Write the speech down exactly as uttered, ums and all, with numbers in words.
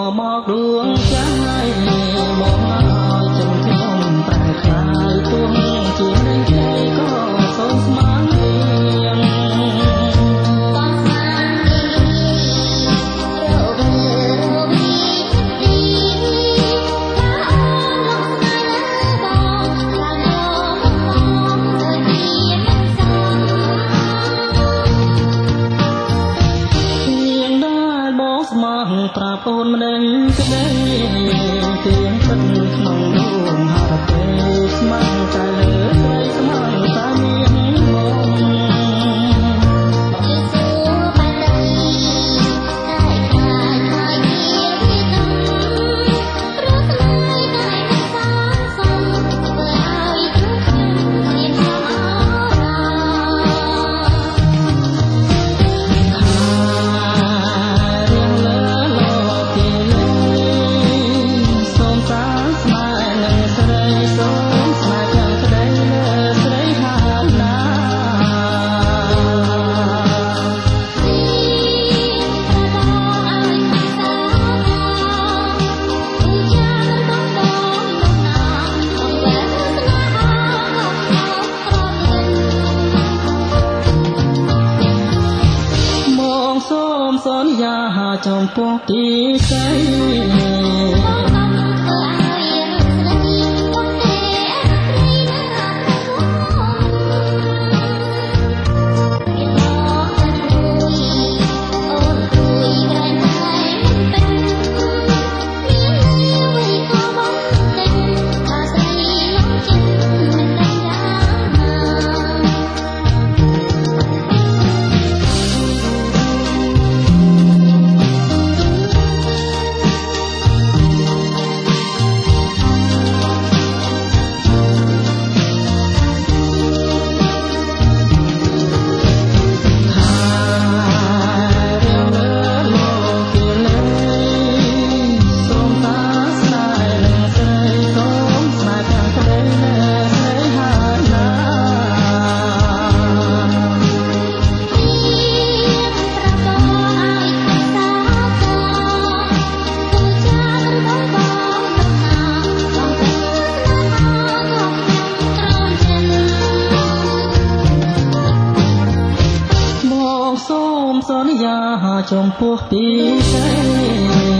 មកដួងចាយមកឲ្យចង់ខ្ញុំប្រែខ្លាយទួងជានៃใจក៏សូមស្មានប្រាប់អូនម្ដេចក្ដីទៀងពិតក្នុងដួងហរទេស្មងតែលើស្រីស្មងតែមានមកជាសួរបែបនេះតែខ្លាចខ្លាចជាពីទុំព្រោះស្នេហ៍តែមិនសាសំធ្វើឲ្យព្រោះខ្ញុំមានអារសន្យាចំពោះទីស្រីសន្យាចំពោះទីស្រី